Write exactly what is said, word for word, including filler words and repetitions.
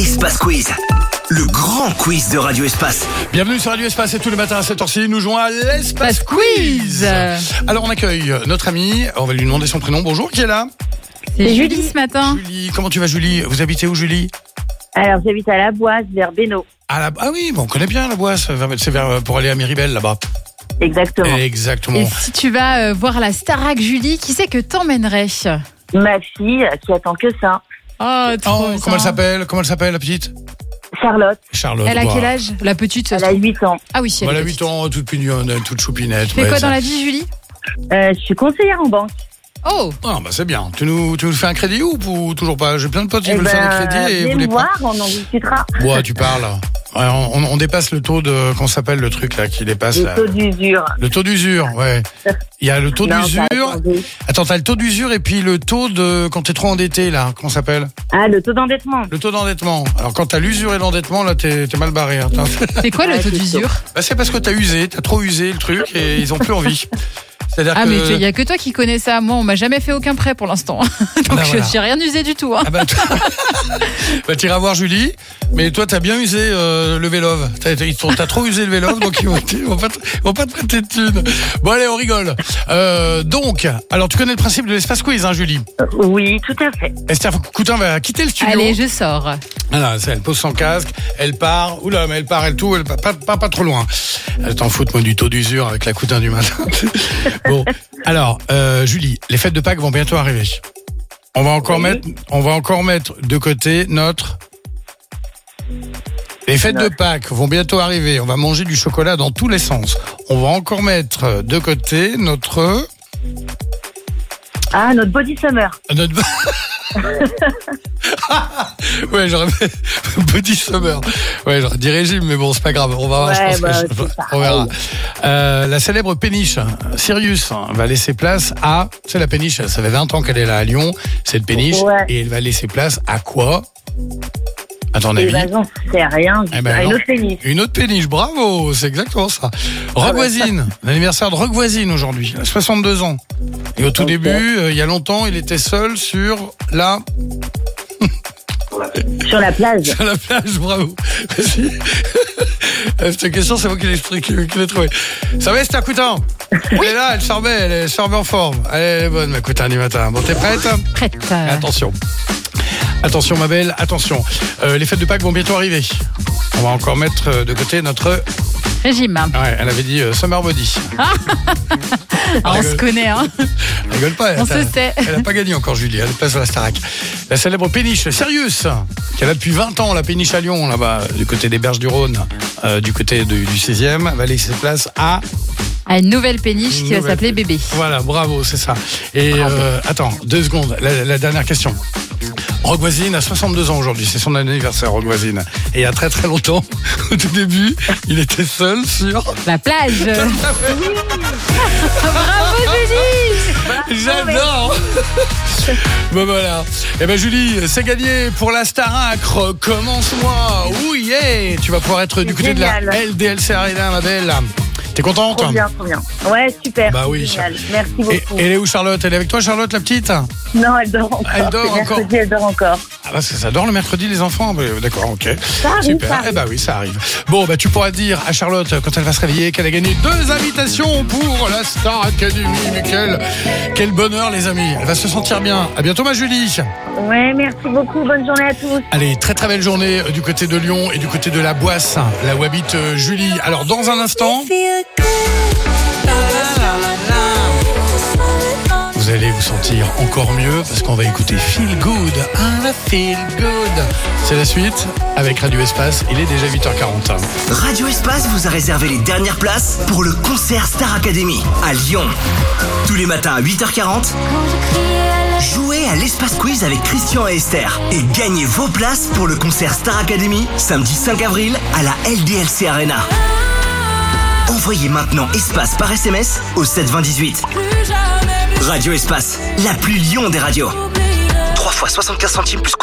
Espace Quiz, le grand quiz de Radio Espace. Bienvenue sur Radio Espace et tous les matins à cette heure-ci, nous jouons à l'Espace Quiz. Alors on accueille notre amie, on va lui demander son prénom. Bonjour, qui est là? C'est Julie ce matin. Julie, comment tu vas Julie? Vous habitez où Julie? Alors j'habite à La Boisse, vers Bénaud. Ah, la... ah oui, bon, on connaît bien La Boisse, c'est vers, pour aller à Miribel là-bas. Exactement. Exactement. Et si tu vas euh, voir la Starac Julie, qui c'est que t'emmènerais? Ma fille qui attend que ça. Oh, trop Oh, bien. comment elle s'appelle? Comment elle s'appelle la petite? Charlotte. Charlotte. Elle a voilà. quel âge? La petite, ça se Elle a trouve. huit ans. Ah oui, elle Elle est a huit petite. ans, toute pignonne, toute choupinette. Tu fais ouais, quoi ça. dans la vie, Julie? Euh, je suis conseillère en banque. Oh, Ah bah c'est bien. Tu nous, tu nous fais un crédit ou, ou toujours pas? J'ai plein de potes qui Eh veulent faire ben, des crédits et viens vous me les pas. voir, on en discutera. Ouais, tu parles. Ouais, on, on dépasse le taux de, qu'on s'appelle le truc là, qui dépasse Le là. taux d'usure. Le taux d'usure, ouais. Il y a le taux Non, d'usure. ça a changé. Attends, t'as le taux d'usure et puis le taux de quand t'es trop endetté là, comment ça s'appelle? Ah, le taux d'endettement. Le taux d'endettement. Alors quand t'as l'usure et l'endettement là, t'es, t'es mal barré. Hein. c'est quoi le Ouais, taux c'est d'usure? Bah, c'est parce que t'as usé, t'as trop usé le truc et ils ont plus envie. C'est-à-dire Ah, que... mais il y a que toi qui connais ça. Moi, on m'a jamais fait aucun prêt pour l'instant. Donc, Bah, voilà. je j'ai rien usé du tout. Hein. Ah bah, t- bah t'iras voir Julie, mais toi t'as bien usé euh, le Vélove. T'as, t'as, ils t'ont- t'as trop usé le Vélove, donc ils vont, ils vont pas, te- ils vont pas te prêter de thunes. Bon allez, on rigole. Euh, donc, alors tu connais le principe de l'espace quiz, hein, Julie? Euh, Oui, tout à fait. Esther Coutin va quitter le studio. Allez, je sors. Voilà, elle pose son casque, elle part. Oula, mais elle part, elle tout, elle part pas, pas, pas trop loin. Elle t'en fout, moi, du taux d'usure avec la Coutin du matin. Bon, alors, euh, Julie, les fêtes de Pâques vont bientôt arriver. On va encore Oui. mettre, on va encore mettre de côté notre. Les fêtes de Pâques vont bientôt arriver. On va manger du chocolat dans tous les sens. On va encore mettre de côté notre. Ah, notre body summer. Notre... ouais, j'aurais Body Summer. Ouais, j'aurais dit régime, mais bon, c'est pas grave. On va voir, Ouais, je pense bah, que c'est je- pareil. on verra. Euh, la célèbre péniche, Sirius, va laisser place à. Tu sais, la péniche, ça fait vingt ans qu'elle est là à Lyon, cette péniche, Ouais. et elle va laisser place à quoi? À ton Et avis? ben, j'en sais rien. Eh ben, Ah, une non. autre péniche. Une autre péniche, bravo, c'est exactement ça. Rock ouais. Voisine, l'anniversaire de Rock Voisine aujourd'hui, il a soixante-deux ans. Et au tout Ok. début, euh, il y a longtemps, il était seul sur la. Sur la plage. À la plage, bravo. Vas-y. Euh, Cette question, c'est moi qui l'ai, qui l'ai trouvé. Ça va, Esther Coutin? Elle est là, elle se remet, elle est- elle se remet en forme. Elle est bonne, ma Coutin, du matin. Bon, t'es prête? Prête. Attention. Attention, ma belle, attention. Euh, les fêtes de Pâques vont bientôt arriver. On va encore mettre euh, de côté notre... Régime. Ouais, elle avait dit euh, Summer Body. Ah, on se connaît, hein. Elle rigole pas. On elle, se sait. Elle n'a pas gagné encore, Julie. Elle est place de la Starac. La célèbre péniche Sirius, qu'elle a depuis vingt ans, la péniche à Lyon, là-bas, du côté des Berges du Rhône, euh, du côté de- du seizième, va laisser place à... À une nouvelle péniche Une qui va nouvelle s'appeler péniche. Bébé. Voilà, bravo, c'est ça. Et euh, attends, deux secondes, la, la dernière question. Rock Voisine a soixante-deux ans aujourd'hui, c'est son anniversaire, Rock Voisine. Et il y a très très longtemps, au tout début, il était seul sur... La plage. Bravo, Julie. J'adore. Bon voilà. Eh ben Julie, c'est gagné pour la Starac. Commence-moi. Oui, yeah. Tu vas pouvoir être du côté de la Génial. L D L C Arena, ma belle. T'es contente? Trop bien, trop bien. Ouais, super. Bah oui. Génial. Merci beaucoup. Et, et elle est où, Charlotte? Elle est avec toi, Charlotte, la petite? Ah, Non, elle dort encore. Elle dort C'est encore. mercredi, elle dort encore. parce que ça dort le mercredi, les enfants. Bah, d'accord, ok. Ça arrive, Super. ça arrive. Eh bah oui, ça arrive. Bon, bah tu pourras dire à Charlotte, quand elle va se réveiller, qu'elle a gagné deux invitations pour la Star Academy. Mais quel, quel bonheur, les amis. Elle va se sentir bien. À bientôt, ma Julie. Ouais, merci beaucoup. Bonne journée à tous. Allez, très très belle journée euh, du côté de Lyon et du côté de la Boisse, là où habite euh, Julie. Alors, dans un instant, vous allez vous sentir encore mieux parce qu'on va écouter Feel Good. Ah, Feel Good. C'est la suite avec Radio Espace. Il est déjà huit heures quarante. Radio Espace vous a réservé les dernières places pour le concert Star Academy à Lyon. Tous les matins à huit heures quarante, jouez à l'Espace Quiz avec Christian et Esther et gagnez vos places pour le concert Star Academy samedi cinq avril à la L D L C Arena. Envoyez maintenant Espace par S M S au sept vingt dix-huit. Radio Espace, la plus Lyon des radios. trois fois soixante-quinze centimes plus